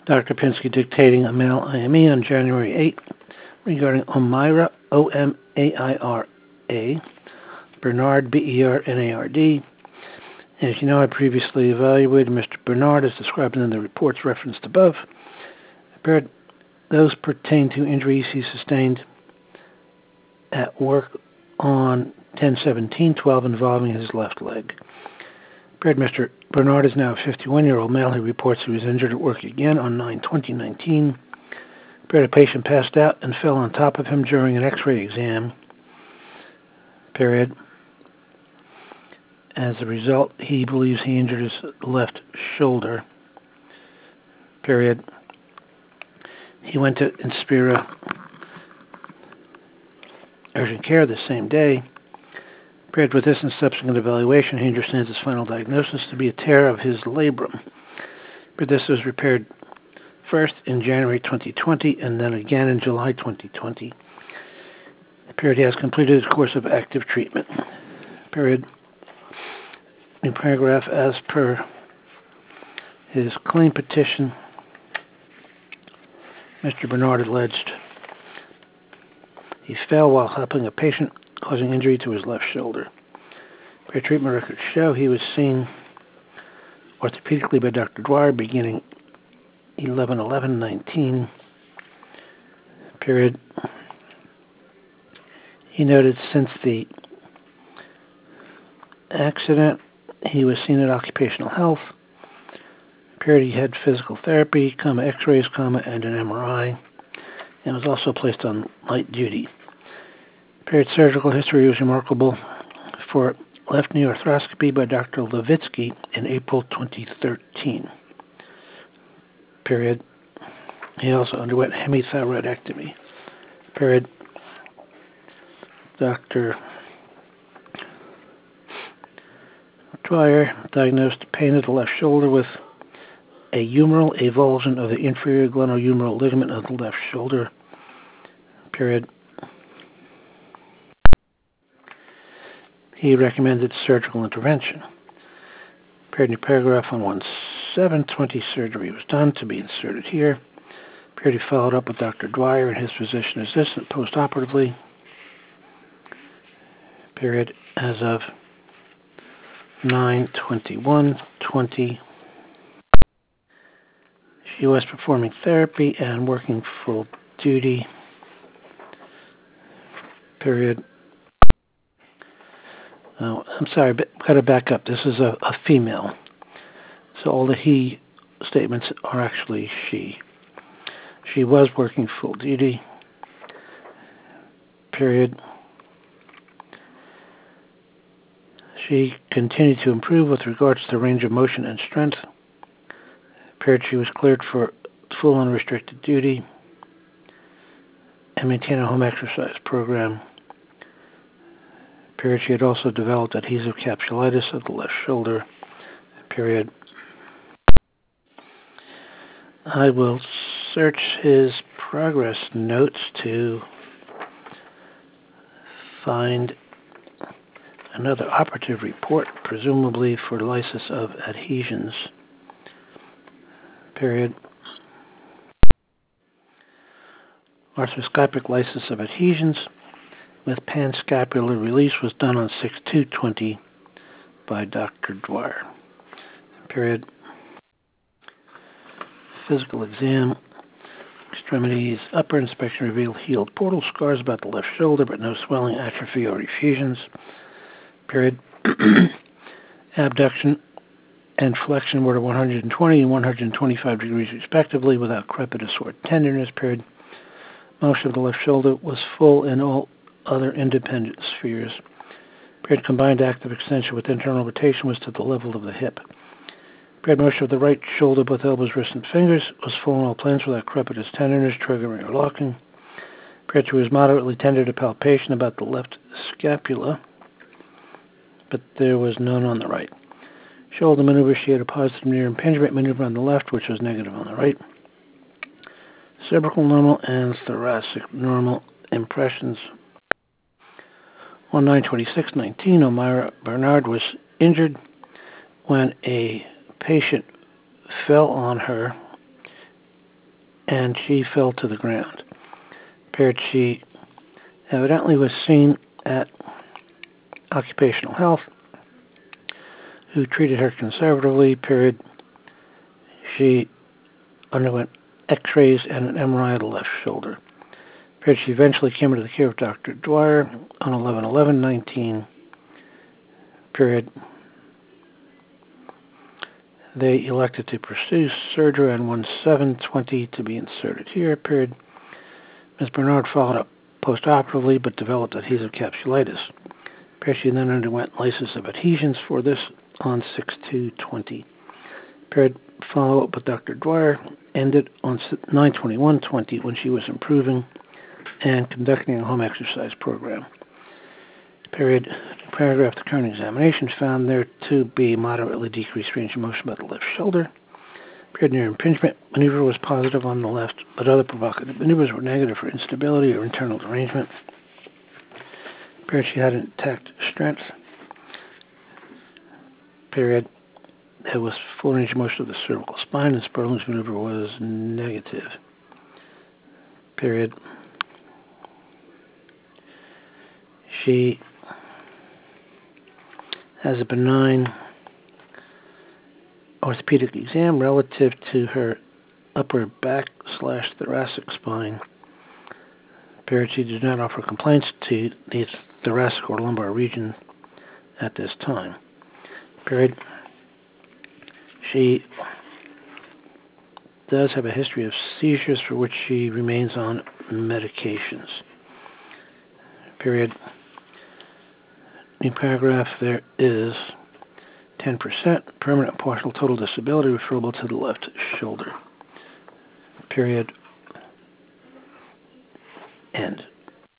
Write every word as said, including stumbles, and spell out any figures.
Doctor Pinsky dictating a mail I M E on January eighth regarding Omaira, O M A I R A, Bernard, B E R N A R D. As you know, I previously evaluated Mister Bernard as described in the reports referenced above. Those pertain to injuries he sustained at work on ten seventeen twelve involving his left leg. Mister Bernard is now a fifty-one-year-old male. He reports he was injured at work again on nine twenty nineteen. A patient passed out and fell on top of him during an X-ray exam. Period. As a result, he believes he injured his left shoulder. Period. He went to Inspira urgent care the same day. Paired with this and subsequent evaluation, he understands his final diagnosis to be a tear of his labrum. But this was repaired first in January twenty twenty and then again in July twenty twenty. Period. He has completed his course of active treatment. Period. New paragraph, as per his claim petition, Mister Bernard alleged he fell while helping a patient, causing injury to his left shoulder. Prior treatment records show he was seen orthopedically by Doctor Dwyer beginning eleven eleven nineteen. Period. He noted since the accident, he was seen at Occupational Health. Period. He had physical therapy, comma, X-rays, comma, and an M R I, and was also placed on light duty. Period. Surgical history was remarkable for left knee arthroscopy by Doctor Levitsky in April twenty thirteen. Period. He also underwent hemithyroidectomy. Period. Doctor Dwyer diagnosed pain of the left shoulder with a humeral avulsion of the inferior glenohumeral ligament of the left shoulder. Period. He recommended surgical intervention. Period. New paragraph on one seven twenty surgery was done to be inserted here. Period. He followed up with Doctor Dwyer and his physician assistant postoperatively. Period. As of nine twenty-one twenty. She was performing therapy and working full duty. Period. Oh, I'm sorry, but got to back up. This is a, a female. So all the he statements are actually she. She was working full duty. Period. She continued to improve with regards to range of motion and strength. Period. She was cleared for full unrestricted duty and maintain a home exercise program. Period. She had also developed adhesive capsulitis of the left shoulder. Period. I will search his progress notes to find another operative report, presumably for lysis of adhesions. Period. Arthroscopic lysis of adhesions with panscapular release was done on six two twenty by Doctor Dwyer. Period. Physical exam. Extremities. Upper inspection revealed healed portal scars about the left shoulder, but no swelling, atrophy, or effusions. Period. Abduction and flexion were at one hundred twenty and one hundred twenty-five degrees respectively without crepitus or tenderness. Period. Motion of the left shoulder was full in all other independent spheres. Period. Combined active extension with internal rotation was to the level of the hip. Period. Motion of the right shoulder, both elbows, wrists, and fingers was full in all planes without crepitus, tenderness, triggering, or locking. Period. She was moderately tender to palpation about the left scapula, but there was none on the right. Shoulder maneuver, she had a positive near impingement maneuver on the left, which was negative on the right. Cervical normal and thoracic normal impressions. On nine twenty-six nineteen, Omaira Bernard was injured when a patient fell on her and she fell to the ground. Period. She evidently was seen at Occupational Health, who treated her conservatively. Period. She underwent x-rays and an M R I of the left shoulder. Period. She eventually came into the care of Doctor Dwyer on eleven eleven nineteen. Period. They elected to pursue surgery on one seven twenty to be inserted here. Period. Miz Bernard followed up postoperatively but developed adhesive capsulitis. Period. She then underwent lysis of adhesions for this on six two twenty. Period. Follow-up with Doctor Dwyer ended on nine twenty-one twenty when she was improving and conducting a home exercise program. Period. Paragraph, the current examination found there to be moderately decreased range of motion by the left shoulder. Period. Near impingement maneuver was positive on the left, but other provocative maneuvers were negative for instability or internal derangement. Period. She had intact strength. Period. There was full range of motion of the cervical spine, and Sperling's maneuver was negative. Period. She has a benign orthopedic exam relative to her upper back slash thoracic spine. Period. She did not offer complaints to the thoracic or lumbar region at this time. Period. She does have a history of seizures for which she remains on medications. Period. New paragraph, there is ten percent permanent partial total disability referable to the left shoulder. Period. End.